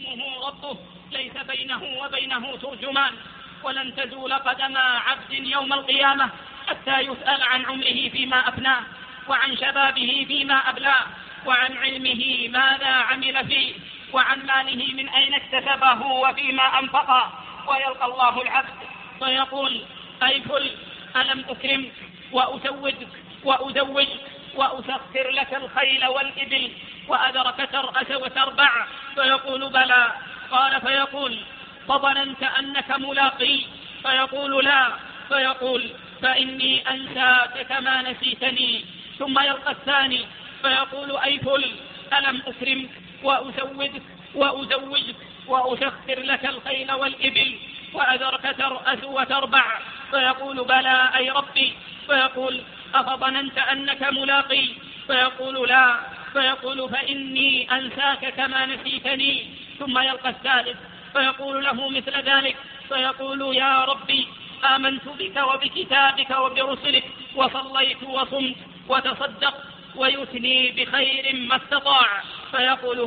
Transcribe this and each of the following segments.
يكلمه ربه ليس بينه وبينه ترجمان. ولن تزول قدم عبد يوم القيامة حتى يسأل عن عمره فيما أفناه، وعن شبابه فيما أبلاه، وعن علمه ماذا عمل فيه، وعن ماله من أين اكتسبه وفيما أنفقه. ويلقى الله العبد فيقول: أي فل، ألم أكرمك وأسودك وأزوجك وأسخر لك الخيل والإبل وأذرك ترأس وتربع؟ فيقول: بلى. قال فيقول: فظننت أنك ملاقي؟ فيقول: لا. فيقول: فإني أنساك كما نسيتني. ثم يلقى الثاني فيقول: أي فل، ألم أكرمك وأسودك وأزوجك وأسخر لك الخيل والإبل وأذرك ترأس وتربع؟ فيقول: بلى أي ربي. فيقول: أفظننت أنك ملاقي؟ فيقول: لا. فيقول: فإني أنساك كما نسيتني. ثم يلقى الثالث فيقول له مثل ذلك، فيقول: يا ربي، آمنت بك وبكتابك وبرسلك وصليت وصمت وتصدقت، ويثني بخير ما استطاع. فيقول: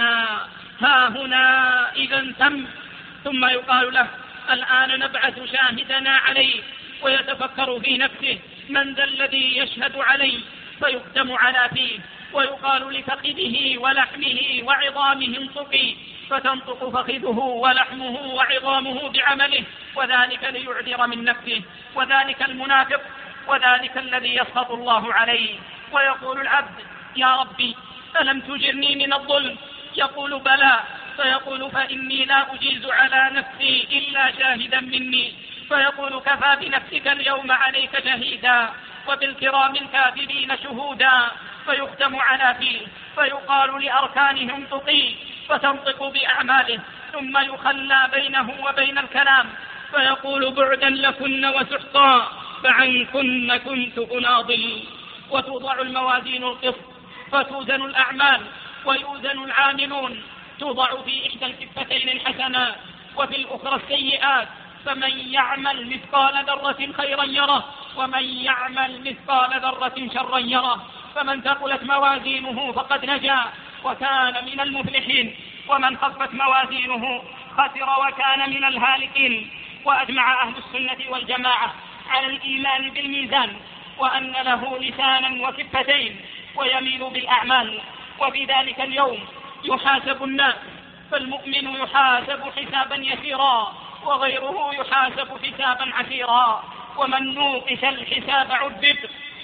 ها هنا إذا تم. ثم يقال له: الآن نبعث شاهدنا عليه. ويتفكر في نفسه: من ذا الذي يشهد عليه؟ فيختم على فيه، ويقال لفخذه ولحمه وعظامه انطقي، فتنطق فخذه ولحمه وعظامه بعمله، وذلك ليعذر من نفسه. وذلك المنافق، وذلك الذي يسخط الله عليه. ويقول العبد: يا ربي، ألم تجرني من الظلم؟ يقول: بلى. فيقول: فإني لا أجيز على نفسي إلا شاهدا مني. فيقول: كفى بنفسك اليوم عليك شهيدا، وبالكرام الكاتبين شهودا. فيختم على فيه، فيقال لأركانه انطقي، فتنطق بأعماله، ثم يخلى بينه وبين الكلام، فيقول: بعدا لكن وسحقا، فعنكن كنت أناضل. وتوضع الموازين القسط، فتوزن الأعمال ويوزن العاملون. توضع في إحدى الكفتين الحسنات وفي الأخرى السيئات، فمن يعمل مثقال ذرة خيرا يره، ومن يعمل مثقال ذرة شرا يره. فمن ثقلت موازينه فقد نجا وكان من المفلحين، ومن خفت موازينه خسر وكان من الهالكين. وأجمع أهل السنة والجماعة على الإيمان بالميزان، وأن له لسانا وكفتين ويميل بالأعمال. وفي ذلك اليوم يحاسب الناس، فالمؤمن يحاسب حسابا يسيرا، وغيره يحاسب حسابا عسيرا. ومن نوقش الحساب عذب.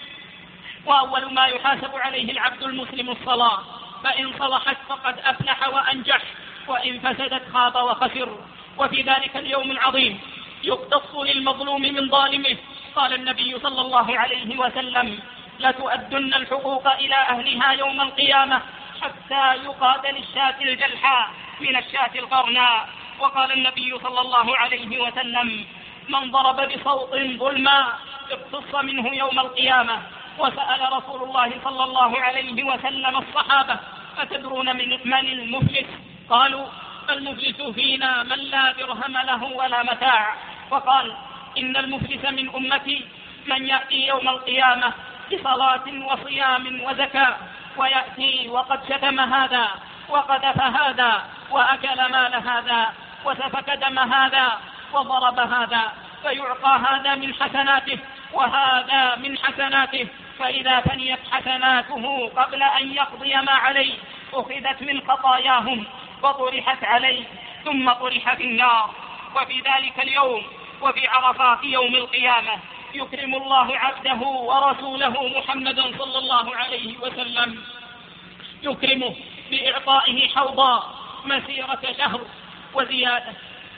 وأول ما يحاسب عليه العبد المسلم الصلاة، فإن صلحت فقد أفلح وأنجح، وإن فسدت خاب وخسر. وفي ذلك اليوم العظيم يقتص للمظلوم من ظالمه. قال النبي صلى الله عليه وسلم: لتؤدن الحقوق إلى أهلها يوم القيامة حتى يقاد للشاة الجلحاء من الشاة القرناء. وقال النبي صلى الله عليه وسلم: من ضرب بصوت ظلما اقتص منه يوم القيامة. وسأل رسول الله صلى الله عليه وسلم الصحابة: أتدرون من المفلس؟ قالوا: المفلس فينا من لا درهم له ولا متاع. وقال: إن المفلس من أمتي من يأتي يوم القيامة بصلاة وصيام وزكاة، ويأتي وقد شتم هذا وقذف هذا وأكل مال هذا وسفك دم هذا وضرب هذا، فيعطى هذا من حسناته وهذا من حسناته، فإذا فنيت حسناته قبل أن يقضي ما عليه أخذت من خطاياهم وطرحت عليه ثم طرح في النار. وفي ذلك اليوم وفي عرفات يوم القيامة يكرم الله عبده ورسوله محمدا صلى الله عليه وسلم، يكرمه بإعطائه حوضا مسيرة شهر وزيادة،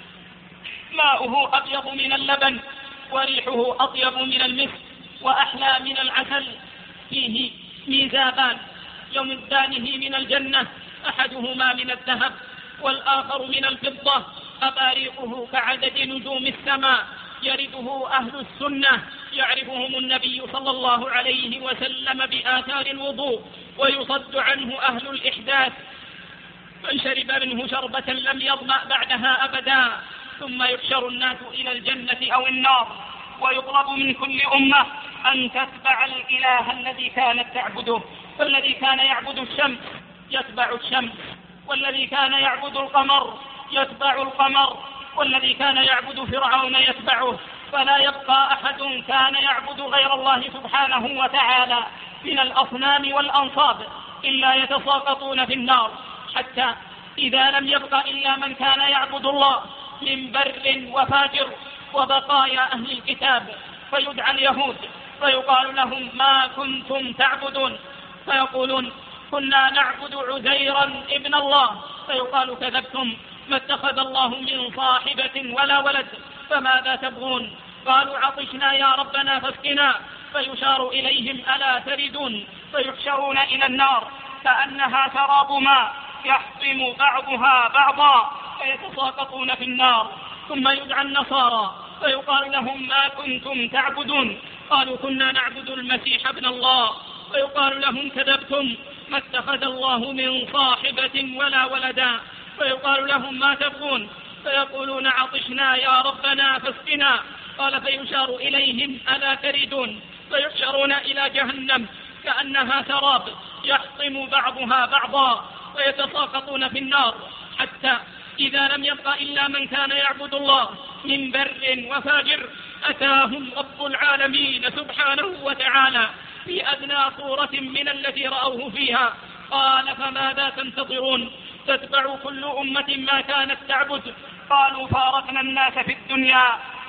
ماؤه أبيض من اللبن وريحه أطيب من المسك وأحلى من العسل، فيه ميزابان يمدانه من الجنة، أحدهما من الذهب والآخر من الفضة، أباريقه كعدد نجوم السماء، يرده أهل السنة، يعرفهم النبي صلى الله عليه وسلم بآثار الوضوء، ويصد عنه أهل الإحداث، من شرب منه شربة لم يظمأ بعدها أبدا. ثم يحشر الناس إلى الجنة أو النار، ويطلب من كل أمة أن تتبع الإله الذي كانت تعبده، فالذي كان يعبد الشمس يتبع الشمس، والذي كان يعبد القمر يتبع القمر، والذي كان يعبد فرعون يتبعه، فلا يبقى أحد كان يعبد غير الله سبحانه وتعالى من الأصنام والأنصاب إلا يتساقطون في النار، حتى إذا لم يبق إلا من كان يعبد الله من بر وفاجر وبقايا أهل الكتاب، فيدعى اليهود فيقال لهم ما كنتم تعبدون، فيقولون كنا نعبد عزيرا ابن الله، فيقال كذبتم، ما اتخذ الله من صاحبة ولا ولد، فماذا تبغون؟ قالوا عطشنا يا ربنا فاسقنا، فيشار إليهم ألا تردون، فيحشرون إلى النار كأنها سراب ماء يحطم بعضها بعضا فيتساقطون في النار. ثم يدعى النصارى فيقال لهم ما كنتم تعبدون؟ قالوا كنا نعبد المسيح ابن الله، فيقال لهم كذبتم، ما اتخذ الله من صاحبة ولا ولدا، فيقال لهم ما تبغون؟ فيقولون عطشنا يا ربنا فاسقنا، قال فيشار إليهم ألا تردون، فيحشرون إلى جهنم كأنها سراب يحطم بعضها بعضا ويتساقطون في النار، حتى إذا لم يبق إلا من كان يعبد الله من بر وفاجر أتاهم رب العالمين سبحانه وتعالى في أدنى صورة من التي رأوه فيها. قال فماذا تنتظرون؟ تتبع كل أمة ما كانت تعبد. قالوا فارقنا الناس في الدنيا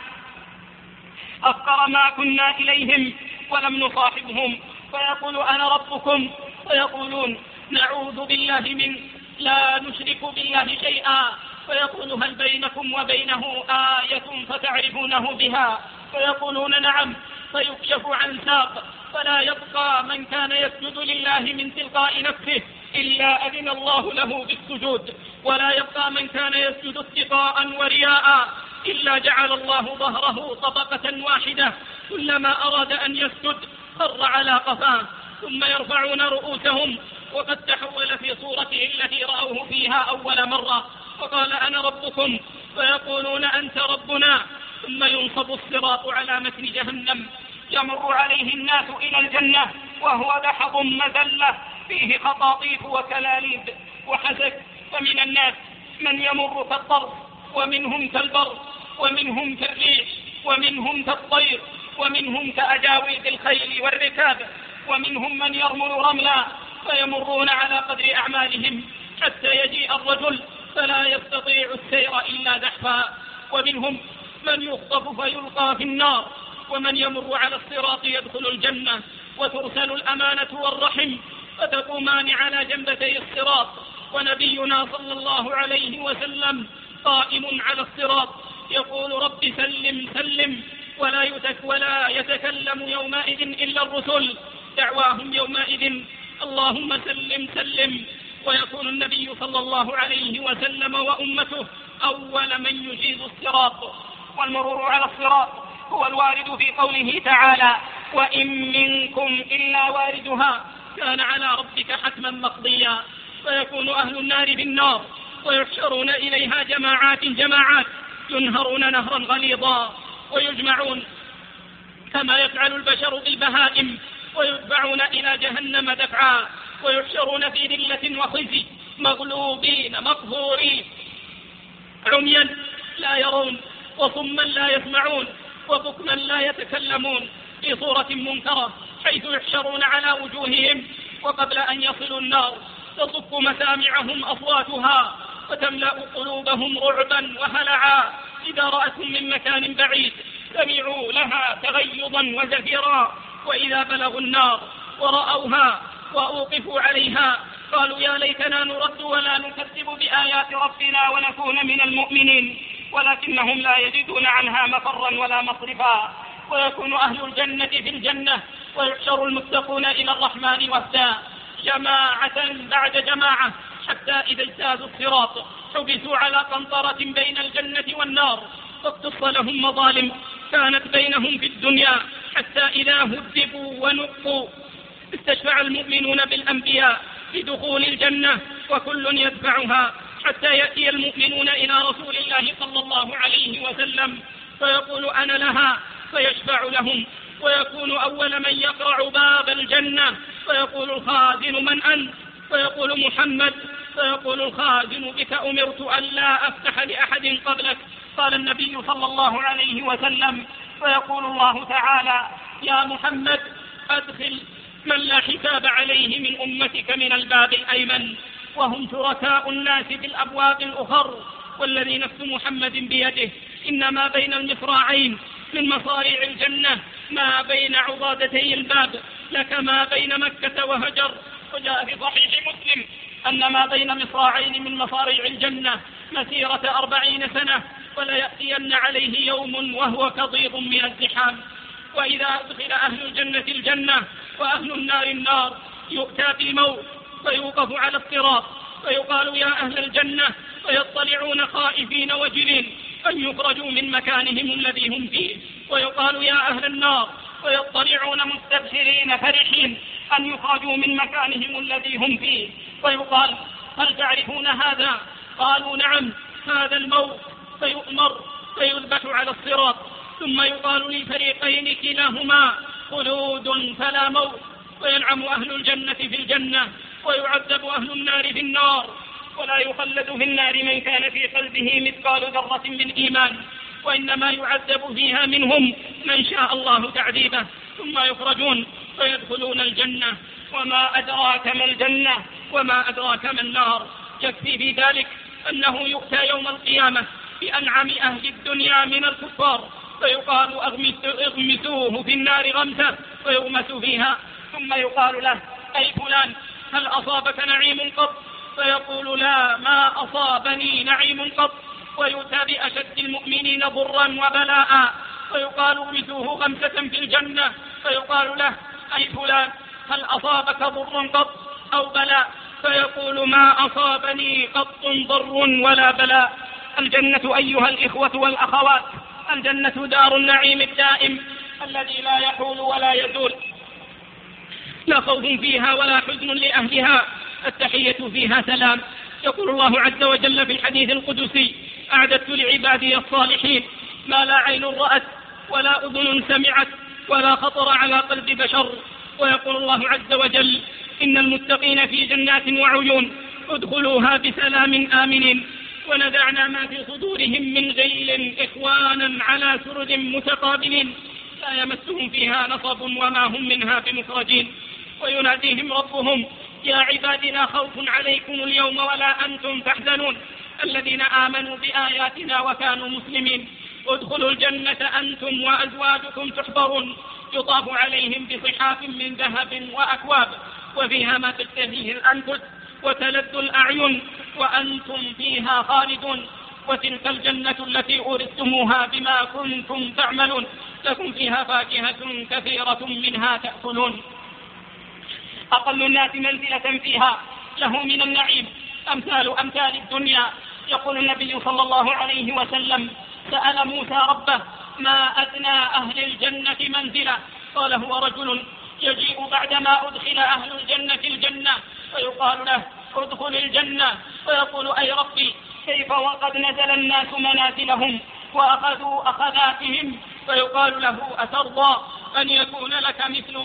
أفقر ما كنا إليهم ولم نصاحبهم، فيقول أنا ربكم، فيقولون نعوذ بالله من لا نشرك بالله شيئا، فيقول هل بينكم وبينه آية فتعرفونه بها؟ فيقولون نعم، فيكشف عن ساق فلا يبقى من كان يسجد لله من تلقاء نفسه إلا أذن الله له بالسجود، ولا يبقى من كان يسجد اتقاء ورياء إلا جعل الله ظهره طبقة واحدة، كلما أراد أن يسجد خر على قفاه، ثم يرفعون رؤوسهم وقد تحول في صورته التي رأوه فيها أول مرة، فقال أنا ربكم، فيقولون أنت ربنا، ثم ينصب الصراط على متن جهنم، يمر عليه الناس إلى الجنة وهو دحض مذلة فيه خطاطيف وكلاليب وحسك، فمن الناس من يمر كالطرف، ومنهم كالبرق، ومنهم كالريح، ومنهم كالطير، ومنهم كأجاويد الخيل والركاب، ومنهم من يرمل رملا، فيمرون على قدر أعمالهم حتى يجيء الرجل فلا يستطيع السير إلا زحفا، ومنهم من يخطف فيلقى في النار، ومن يمر على الصراط يدخل الجنة، وترسل الأمانة والرحم فتقومان على جنبتي الصراط، ونبينا صلى الله عليه وسلم قائم على الصراط يقول رب سلم سلم، ولا يتكلم يومئذ إلا الرسل، دعواهم يومئذ اللهم سلم سلم، ويكون النبي صلى الله عليه وسلم وأمته أول من يجيز الصراط. والمرور على الصراط هو الوارد في قوله تعالى وإن منكم إلا واردها كان على ربك حتما مقضيا، فيكون أهل النار بالنار ويحشرون إليها جماعات ينهرون نهرا غليظا، ويجمعون كما يفعل البشر بالبهائم، ويدفعون إلى جهنم دفعا، ويحشرون في ذلة وخزي مغلوبين مقهورين عميا لا يرون، وصما لا يسمعون، وبكما لا يتكلمون، في صورة منكرة حيث يحشرون على وجوههم، وقبل أن يصلوا النار تصف مسامعهم أصواتها وتملأ قلوبهم رعبا وهلعا، إذا رأتهم من مكان بعيد سمعوا لها تغيظا وزفيرا، وإذا بلغوا النار ورأوها وأوقفوا عليها قالوا يا ليتنا نرد ولا نكذب بآيات ربنا ونكون من المؤمنين، ولكنهم لا يجدون عنها مفرا ولا مصرفا. ويكون أهل الجنة في الجنة ويحشر المتقون إلى الرحمن وفدا جماعة بعد جماعة، حتى إذا اجتازوا الصراط حبسوا على قنطرة بين الجنة والنار، فاقتص لهم مظالم كانت بينهم في الدنيا، حتى إذا هذبوا ونقوا استشفع المؤمنون بالأنبياء بدخول الجنة وكل يتبعها، حتى يأتي المؤمنون إلى رسول الله صلى الله عليه وسلم فيقول أنا لها، فيشفع لهم، ويكون أول من يقرع باب الجنة، فيقول الخازن من أنت؟ فيقول محمد، فيقول الخازن بك أمرت أن لا أفتح لأحد قبلك. قال النبي صلى الله عليه وسلم: فيقول الله تعالى: يا محمد أدخل من لا حساب عليه من أمتك من الباب الأيمن، وهم شركاء الناس في الأبواب الأخر، والذي نفس محمد بيده إنما بين المصراعين من مصاريع الجنة ما بين عضادتي الباب لك ما بين مكة وهجر. وجاء في صحيح مسلم أن ما بين مصراعين من مصاريع الجنة مسيرة 40 سنة، ولا يأتين عليه يوم وهو كضيض من الزحام. وإذا أدخل أهل الجنة الجنة وأهل النار النار يؤتى بالموت فيوقف على الصراط فيقال: يا أهل الجنة، فيطلعون خائفين وجلين أن يخرجوا من مكانهم الذي هم فيه، ويقال: يا أهل النار، فيطلعون مستبشرين فرحين أن يخرجوا من مكانهم الذي هم فيه، فيقال: هل تعرفون هذا؟ قالوا: نعم، هذا الموت. فيؤمر فيثبت على الصراط، ثم يقال للفريقين كلاهما: خلود فلا موت. وينعم أهل الجنة في الجنة ويعذب أهل النار في النار، ولا يخلد في النار من كان في قلبه مثقال ذرة من إيمان، وإنما يعذب فيها منهم من شاء الله تعذيبه، ثم يخرجون فيدخلون الجنة. وما أدراك ما الجنة وما أدراك ما النار. يكفي في ذلك أنه يؤتى يوم القيامة بأنعم أهل الدنيا من الكفار، فيقال: اغمسوه في النار غمسة، فيغمس فيها، ثم يقال له: أي فلان، هل أصابك نعيم قط؟ فيقول: لا، ما أصابني نعيم قط. ويؤتى بأشد المؤمنين ضرا وبلاء، فيقال: اغمسوه غمسة في الجنة، فيقال له: أي فلان، هل أصابك ضر قط أو بلاء؟ فيقول: ما أصابني قط ضر ولا بلاء. الجنة أيها الإخوة والأخوات، الجنة دار النعيم الدائم الذي لا يحول ولا يزول، لا خوف فيها ولا حزن لأهلها، التحية فيها سلام. يقول الله عز وجل في الحديث القدسي: أعددت لعبادي الصالحين ما لا عين رأت ولا أذن سمعت ولا خطر على قلب بشر. ويقول الله عز وجل: إن المتقين في جنات وعيون ادخلوها بسلام آمنين، ونزعنا ما في صدورهم من غل إخوانا على سرر متقابلين، لا يمسهم فيها نصب وما هم منها بمخرجين. ويناديهم ربهم: يا عباد لا خوف عليكم اليوم ولا أنتم تحزنون الذين آمنوا بآياتنا وكانوا مسلمين، ادخلوا الجنة أنتم وأزواجكم تحبرون، يطاف عليهم بصحاف من ذهب وأكواب، وفيها ما تشتهيه الأنفس وتلذ الأعين، وأنتم فيها خالدون. وتلك الجنة التي أورثتموها بما كنتم تعملون، لكم فيها فاكهة كثيرة منها تأكلون. أقل الناس منزلة فيها له من النعيم أمثال الدنيا. يقول النبي صلى الله عليه وسلم: سأل موسى ربه: ما أدنى أهل الجنة منزلة؟ قال: هو رجل يجيء بعدما أدخل أهل الجنة الجنة، فيقال له: ادخل الجنة، فيقول: أي ربي، كيف وقد نزل الناس منازلهم وأخذوا أخذاتهم؟ فيقال له: أترضى أن يكون لك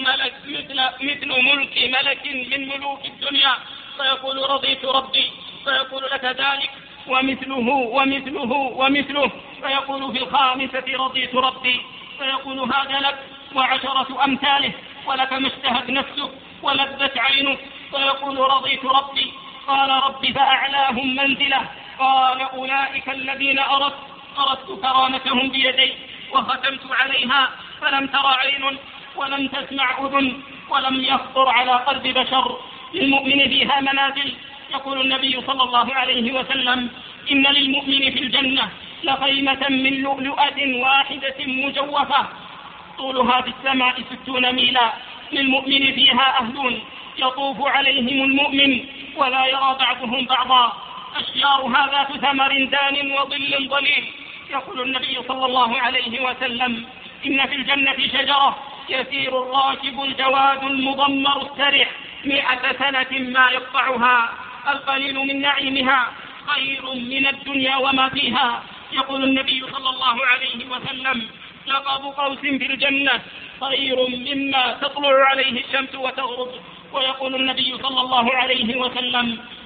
مثل ملك ملك من ملوك الدنيا؟ فيقول: رضيت ربي. فيقول: لك ذلك ومثله ومثله ومثله. فيقول: في الخامسة: رضيت ربي. فيقول: هذا لك وعشرة أمثاله، ولك ما اشتهت نفسك ولذت عينك. فيقول: رضيت ربي. قال: رب فأعلاهم منزلة. قال: أولئك الذين أردت كرامتهم بيدي وختمت عليها، فلم تر عين ولم تسمع أذن ولم يخطر على قلب بشر. للمؤمن فيها منازل. يقول النبي صلى الله عليه وسلم: إن للمؤمن في الجنة لخيمة من لؤلؤة واحدة مجوفة طولها في السماء 60 ميلا، للمؤمن فيها أهل يطوف عليهم المؤمن ولا يرى بعضهم بعضا، أشجارها ذات ثمر دان وظل ظليل. يقول النبي صلى الله عليه وسلم: إن في الجنة شجرة يسير الراكب الجواد المضمر السرع 100 سنة ما يقطعها، القليل من نعيمها خير من الدنيا وما فيها. يقول النبي صلى الله عليه وسلم: لقب قوس في الجنة خير مما تطلع عليه الشمس وتغرب. ويقول النبي صلى الله عليه وسلم: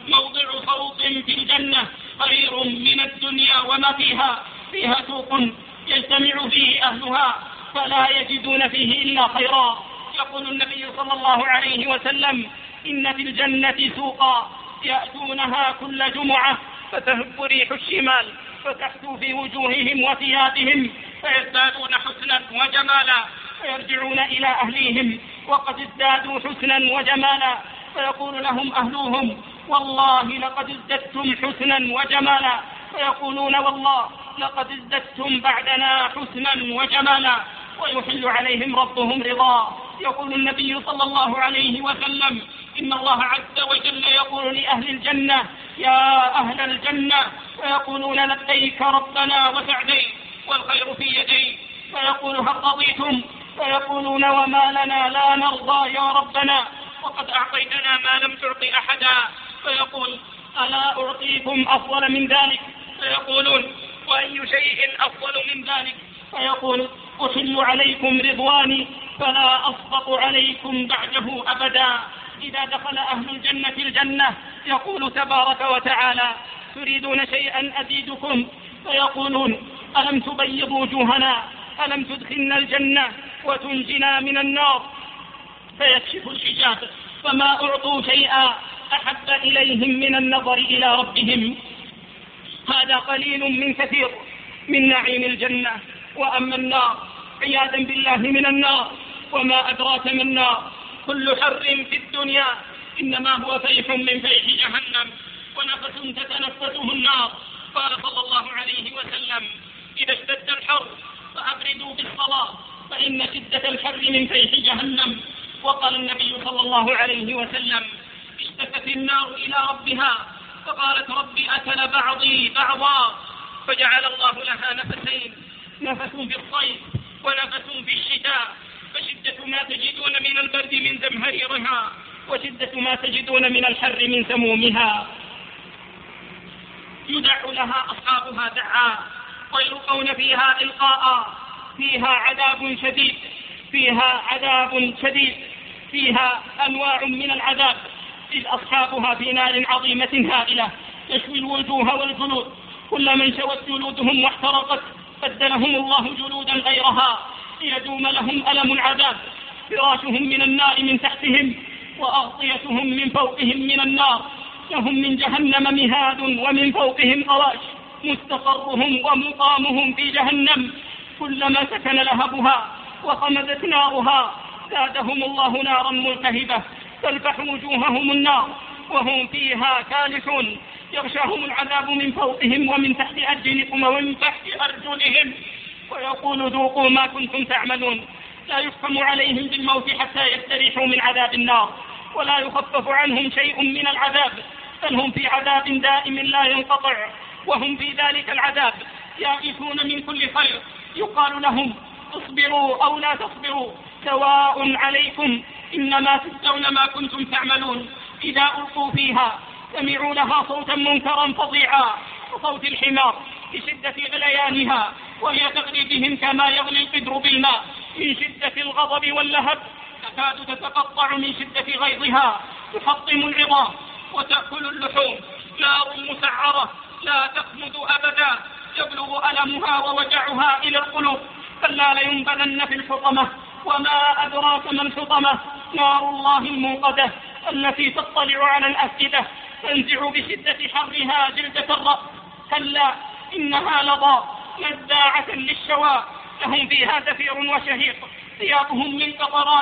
موضع فروض في الجنة خير من الدنيا وما فيها. فيها سوق يجتمع فيه أهلها فلا يجدون فيه إلا خيرا. يقول النبي صلى الله عليه وسلم: إن في الجنة سوقا يأتونها كل جمعة فتهب ريح الشمال فتحثو في وجوههم وثيابهم فيزدادون حسنا وجمالا، فيرجعون إلى أهليهم وقد ازدادوا حسنا وجمالا، فيقول لهم أهلوهم: والله لقد ازددتم حسنا وجمالا، فيقولون: والله لقد ازددتم بعدنا حسنا وجمالا، ويحل عليهم ربهم رضا. يقول النبي صلى الله عليه وسلم: إن الله عز وجل يقول لأهل الجنة: يا أهل الجنة، فيقولون: لبيك ربنا وسعديك والخير في يديك، فيقول: هل رضيتم؟ فيقولون: وما لنا لا نرضى يا ربنا، وقد أعطيتنا ما لم تعط أحدا. فيقول: ألا أعطيكم أفضل من ذلك؟ فيقولون: وأي شيء أفضل من ذلك؟ فيقول: أحل عليكم رضواني فلا أسخط عليكم بعده أبدا. إذا دخل أهل الجنة الجنة يقول تبارك وتعالى: تريدون شيئا أزيدكم؟ فيقولون: ألم تبيض وجوهنا؟ ألم تدخلنا الجنة وتنجنا من النار؟ فيكشف الحجاب فما أعطوا شيئا أحب إليهم من النظر إلى ربهم. هذا قليل من كثير من نعيم الجنة. وأما النار عياذا بالله من النار، وما أدراك ما النار؟ كل حر في الدنيا إنما هو فيح من فيح جهنم، ونفس تتنفسه النار. قال صلى الله عليه وسلم: إذا اشتد الحر فأبردوا بالصلاة فإن شدة الحر من فيح جهنم. وقال النبي صلى الله عليه وسلم: اشتكت النار إلى ربها فقالت: ربي أكل بعضي بعضا، فجعل الله لها نفسين: نفس في الصيف ونفس في الشتاء، فشدة ما تجدون من البرد من زمهريرها، وشدة ما تجدون من الحر من سمومها. يدع لها أصحابها دعا ويلقون فيها إلقاء. فيها عذاب شديد، فيها عذاب شديد، فيها أنواع من العذاب، إذ أصحابها في نار عظيمة هائلة تشوي الوجوه والجلود، كل من شوت جلودهم واحترقت بدلهم الله جلودا غيرها ليدوم لهم ألم العذاب. فراشهم من النار من تحتهم وأغطيتهم من فوقهم من النار، لهم من جهنم مهاد ومن فوقهم غواش، مستقرهم ومقامهم في جهنم، كلما سكن لهبها وخمدت نارها زادهم الله نارا ملتهبة تلفح وجوههم النار وهم فيها كالحون، يغشاهم العذاب من فوقهم ومن تحت أرجلهم ومن تحت أرجلهم، ويقول: ذوقوا ما كنتم تعملون. لا يحكم عليهم بالموت حتى يستريحوا من عذاب النار، ولا يخفف عنهم شيء من العذاب، بل هم في عذاب دائم لا ينقطع، وهم في ذلك العذاب يائسون من كل خير. يقال لهم: اصبروا أو لا تصبروا سواء عليكم، إنما تجزون ما كنتم تعملون. إذا ألقوا فيها سمعوا لها صوتا منكرا فظيعا كصوت الحمار لشدة غليانها، وهي تغلي بهم كما يغلي القدر بالماء من شدة الغضب واللهب، تكاد تتقطع من شدة غيظها، تحطم العظام وتأكل اللحوم. نار مسعرة لا تخمد أبدا، يبلغ ألمها ووجعها إلى القلوب. كلا لينبذن في الحطمة، وما أدراك ما الحطمة؟ نار الله الموقدة التي تطلع على الأفئدة، تنزع بشدة حرها جلدة الرأس. كلا إنها لظى نزاعة للشوى، لهم فيها زفير وشهيق، ثيابهم من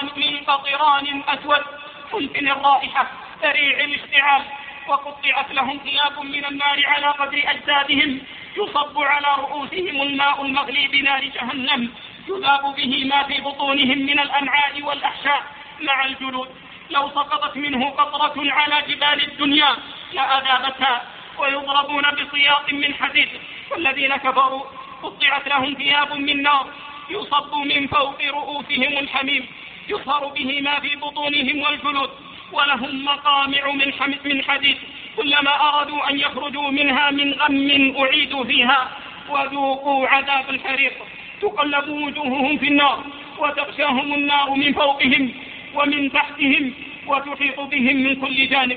قطران أسود ممكن الرائحة سريع الاشتعال، وقطعت لهم ثياب من النار على قدر أجسادهم، يصب على رؤوسهم الماء المغلي بنار جهنم، يذاب به ما في بطونهم من الأمعاء والأحشاء مع الجلود. لو سقطت منه قطرة على جبال الدنيا لأذابتها، ويضربون بسياط من حديد. والذين كفروا قطعت لهم ثياب من نار يصب من فوق رؤوسهم الحميم، يصهر به ما في بطونهم والجلود، ولهم مقامع من حديد، كلما أرادوا أن يخرجوا منها من غم أعيدوا فيها وذوقوا عذاب الحريق. تقلب وجوههم في النار وتغشاهم النار من فوقهم ومن تحتهم وتحيط بهم من كل جانب.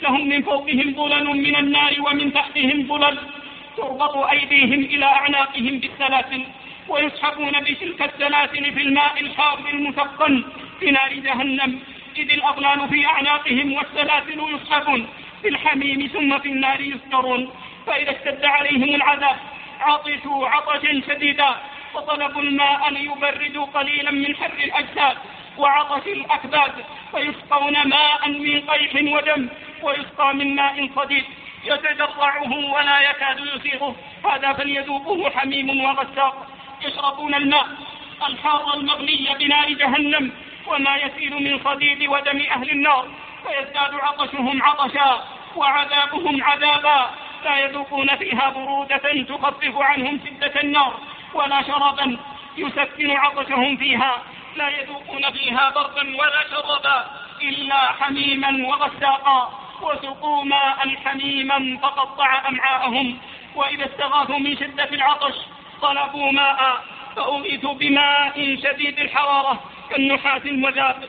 لهم من فوقهم ظلل من النار ومن تحتهم ظلل، تربط أيديهم إلى أعناقهم بالسلاسل، ويسحبون بتلك السلاسل في الماء الحار المثقل في نار جهنم، إذ الأغلال في أعناقهم والسلاسل يسحبون في الحميم ثم في النار يسجرون. فإذا اشتد عليهم العذاب عطشوا عطشا شديدا وطلبوا الماء ليبردوا قليلا من حر الأجساد وعطش الأكباد، فيسقون ماء من قيح ودم، ويسقى من ماء صديد يتجرعه ولا يكاد يسيغه، هذا فليذوقه حميم وغساق. يشربون الماء الحار المغلي بنار جهنم وما يسيل من صديد ودم أهل النار، فيزداد عطشهم عطشا وعذابهم عذابا، لا يذوقون فيها برودة تخفف عنهم شدة النار ولا شرابا يسكن عطشهم فيها، لا يذوقون فيها بردا ولا شرابا إلا حميما وغساقا، وسقوا ماء حميما فقطع أمعاءهم. وإذا استغاثوا من شدة العطش طلبوا ماء فأغيثوا بماء شديد الحرارة كالنحاس المذاب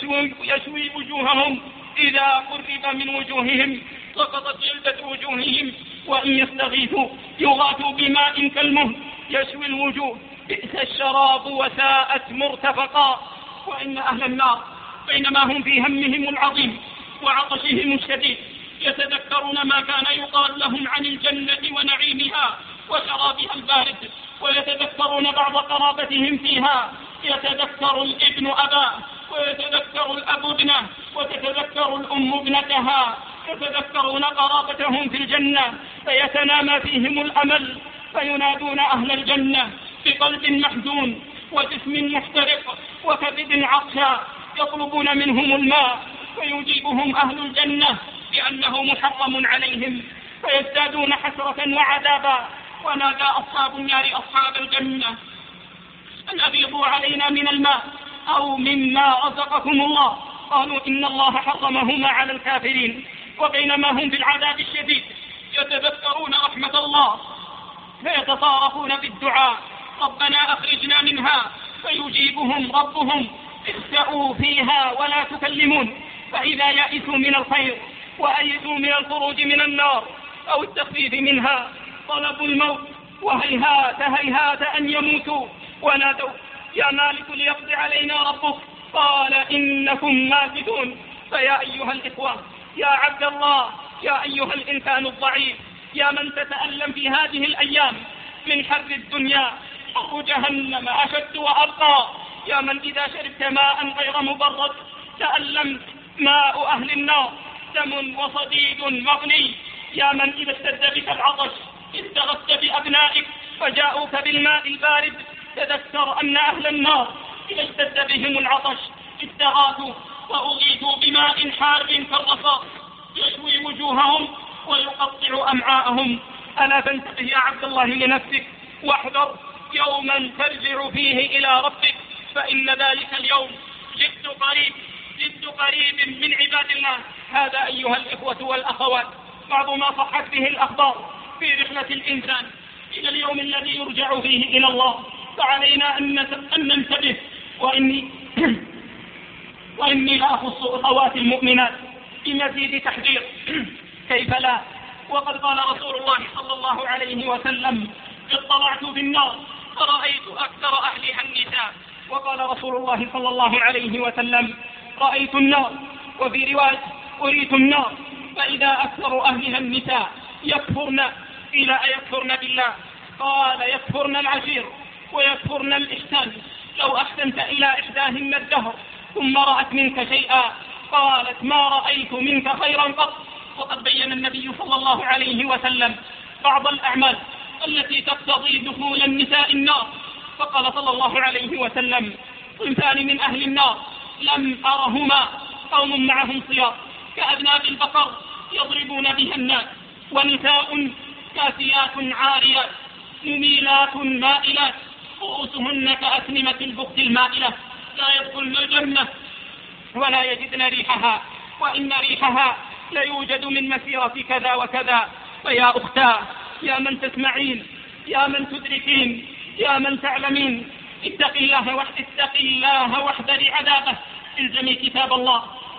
يشوي وجوههم، إذا قرب من وجوههم سقطت جلدة وجوههم، وإن يستغيثوا يغاثوا بماء كالمهل يشوي الوجوه، بئس الشراب وساءت مرتفقا. وإن أهل النار بينما هم في همهم العظيم وعطشهم الشديد يتذكرون ما كان يقال لهم عن الجنة ونعيمها وشرابها البارد، ويتذكرون بعض قرابتهم فيها، يتذكر الابن أباه ويتذكر الأب ابنه وتتذكر الأم ابنتها، يتذكرون قرابتهم في الجنة فيتنامى فيهم الأمل، فينادون أهل الجنة بقلب محزون وجسم محترق وكبد عطشا، يطلبون منهم الماء فيجيبهم أهل الجنة بأنه محرم عليهم، فيزدادون حسرة وعذابا. ونادى أصحاب النار أصحاب الجنة أن أفيضوا علينا من الماء أو مما رزقكم الله، قالوا إن الله حرمهما على الكافرين. وبينما هم في العذاب الشديد يتذكرون رحمة الله فيتصارخون بالدعاء ربنا أخرجنا منها، فيجيبهم ربهم اخسأوا فيها ولا تكلمون. فإذا يئسوا من الخير وأيسوا من الخروج من النار أو التخفيف منها طلبوا الموت، وهيهات هيهات أن يموتوا، ونادوا يا مالك ليقضي علينا ربك، قال إنكم ماكثون. فيا أيها الإخوة، يا عبد الله، يا أيها الإنسان الضعيف، يا من تتألم في هذه الأيام من حر الدنيا، حر جهنم أشد وأبقى، يا من إذا شربت ماء غير مبرد تألمت، ماء أهل النار دم وصديد مغلي، يا من إذا اشتد بك العطش استغثت بأبنائك فجاءوك بالماء البارد، تذكر أن أهل النار إذا اشتد بهم العطش استغاثوا وأغيثوا بماء حار كالرصاص يشوي وجوههم ويقطع أمعاءهم. ألا فانتبه يا عبد الله لنفسك واحذر يوما ترجع فيه إلى ربك، فإن ذلك اليوم جد قريب من عباد الله. هذا أيها الإخوة والأخوات بعض ما صحت به الأخبار في رحلة الإنسان إلى اليوم الذي يرجع فيه إلى الله، فعلينا أن ننتبه. وإني لأخص أخواتي المؤمنات بمزيد تحذير، كيف لا، وقد قال رسول الله صلى الله عليه وسلم اطلعت في النار فرأيت أكثر أهلها النساء، وقال رسول الله صلى الله عليه وسلم رأيت النار، وفي رواية أريت النار فإذا أكثر أهلها النساء يكفرن، إلى يكفرن بالله، قال يكفرن العشير ويكفرن الإحسان، لو أحسنت إلى إحداهن الدهر ثم رأت منك شيئا قالت ما رأيت منك خيرا قط. وقد بين النبي صلى الله عليه وسلم بعض الأعمال التي تقتضي دخول النساء النار، فقال صلى الله عليه وسلم صنفان من أهل النار لم أرهما، قوم معهم صياط كأذناب البقر يضربون بها الناس، ونساء كاسيات عاريات مميلات مائلات رؤوسهن كأسنمة البخت المائلة، لا يدخلن الجنة ولا يجدن ريحها، وإن ريحها ليوجد من مسيرة كذا وكذا. فيا أختاه، يا من تسمعين، يا من تدركين، يا من تعلمين، اتق الله واحذري عذابه، الزمي كتاب الله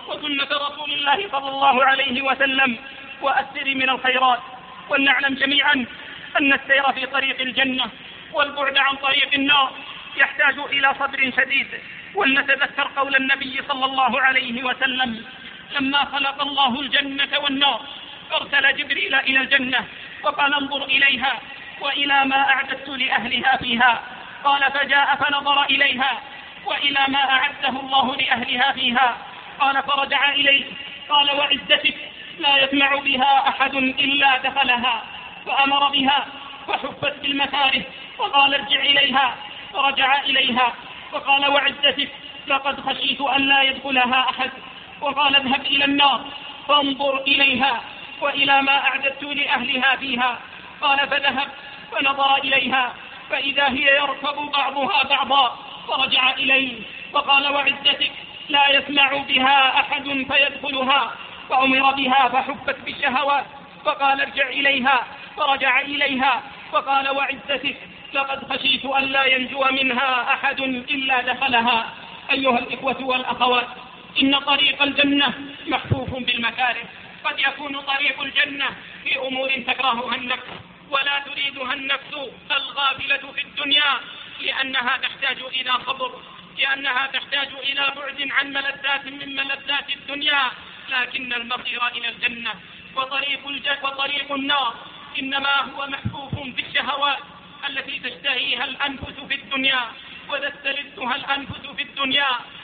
وسنة رسول الله صلى الله عليه وسلم وأكثر من الخيرات. ولنعلم جميعا أن السير في طريق الجنة والبعد عن طريق النار يحتاج إلى صبر شديد. ولنتذكر قول النبي صلى الله عليه وسلم لما خلق الله الجنة والنار أرسل جبريل إلى الجنة وقال انظر إليها وإلى ما أعددت لأهلها فيها. قال فجاء فنظر إليها وإلى ما أعده الله لأهلها فيها. قال فرجع إليه قال وعزتك لا يسمع بها أحد إلا دخلها. فأمر بها وحفت بالمكاره وقال ارجع إليها فرجع إليها وقال وعزتك لقد خشيت أن لا يدخلها أحد. وقال اذهب إلى النار فانظر إليها وإلى ما أعددت لأهلها فيها. قال فذهب فنظر إليها فإذا هي يركب بعضها بعضا فرجع إليه وقال وعزتك لا يسمع بها أحد فيدخلها. فأمر بها فحفت بالشهوات فقال ارجع إليها فرجع إليها وقال وعزتك لقد خشيت أن لا ينجو منها أحد إلا دخلها. أيها الإخوة والأخوات، إن طريق الجنة محفوف بالمكاره. قد يكون طريق الجنة في أمور تكرهها النفس ولا تريدها النفس الغافلة في الدنيا، لأنها تحتاج إلى صبر، لأنها تحتاج إلى بعد عن ملذات من ملذات الدنيا. لكن المصير إلى الجنة وطريق النار إنما هو محفوف بالشهوات التي تشتهيها الأنفس في الدنيا وتستلذها الأنفس في الدنيا.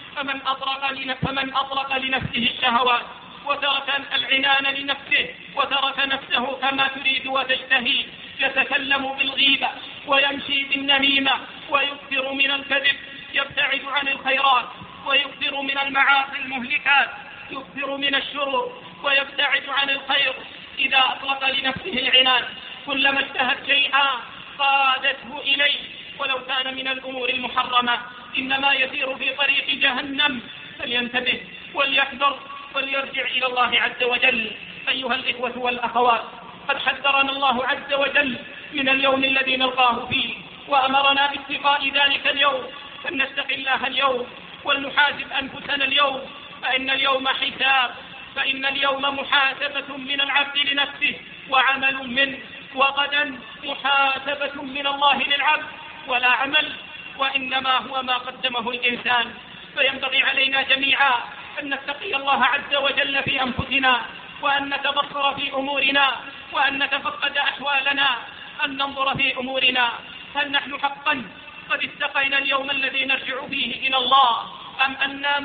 فمن أطلق لنفسه الشهوات وترك العنان لنفسه وترك نفسه كما تريد وتشتهي يتكلم بالغيبة ويمشي بالنميمة ويكثر من الكذب، يبتعد عن الخيرات ويكثر من المعاصي المهلكات، يكثر من الشرور ويبتعد عن الخير. إذا أطلق لنفسه العنان كلما اشتهت شيئا قادته إليه ولو كان من الأمور المحرمة، إنما يسير في طريق جهنم. فلينتبه وليحذر وليرجع إلى الله عز وجل. أيها الإخوة والأخوات، قد حذرنا الله عز وجل من اليوم الذي نلقاه فيه وأمرنا باتقاء ذلك اليوم، فلنتق الله اليوم ولنحاسب أنفسنا اليوم، فإن اليوم حساب، فإن اليوم محاسبة من العبد لنفسه وعمل منه، وغدا محاسبة من الله للعبد ولا عمل، وإنما هو ما قدمه الإنسان. فينبغي علينا جميعا أن نتقي الله عز وجل في أنفسنا، وأن نتبصر في أمورنا، وأن نتفقد أحوالنا، أن ننظر في أمورنا هل نحن حقا قد اتقينا اليوم الذي نرجع فيه إلى الله، أم أننا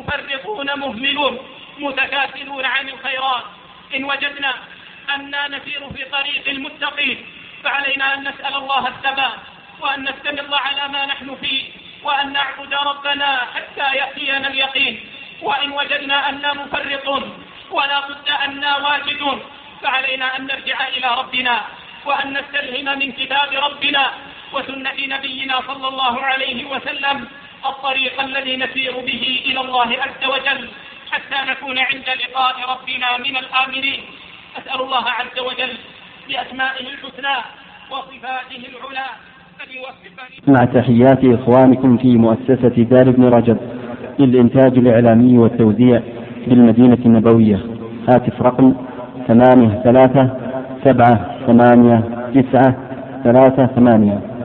مفرطون مهملون متكاسلون عن الخيرات. إن وجدنا أننا نسير في طريق المتقين فعلينا أن نسأل الله الثبات وأن نستمر على ما نحن فيه وأن نعبد ربنا حتى يأتينا اليقين. وإن وجدنا أننا مفرطون ولا بد أننا واجدون فعلينا أن نرجع إلى ربنا وأن نستلهم من كتاب ربنا وسنة نبينا صلى الله عليه وسلم الطريق الذي نسير به إلى الله عز وجل حتى نكون عند لقاء ربنا من الآمنين. أسأل الله عز وجل بأسمائه الحسنى وصفاته العلى أن يوفقني. مع تحيات إخوانكم في مؤسسة دار ابن رجب للإنتاج الإعلامي والتوزيع بالمدينة النبوية. هاتف رقم 83 7 8 9 3 8.